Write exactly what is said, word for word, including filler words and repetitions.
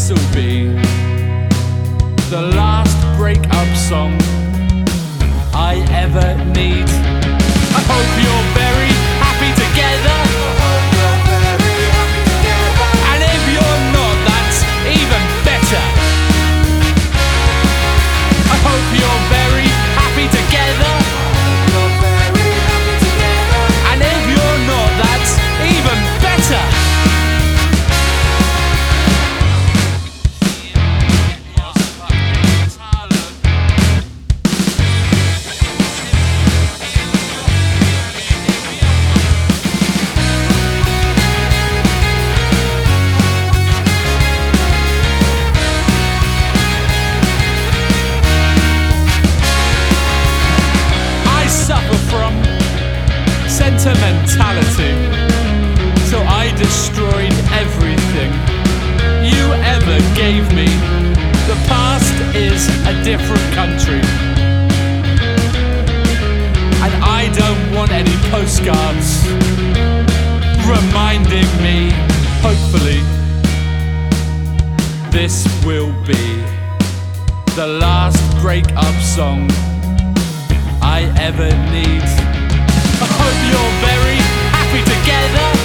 this'll be the last break-up song I ever need. I hope you're very happy together. And if you're not, that's even better. I hope you're very happy together. And if you're not, that's even better. Sentimentality, so I destroyed everything you ever gave me. The past is a different country, and I don't want any postcards reminding me. Hopefully this will be the last break-up song I ever need. I hope you're very happy together.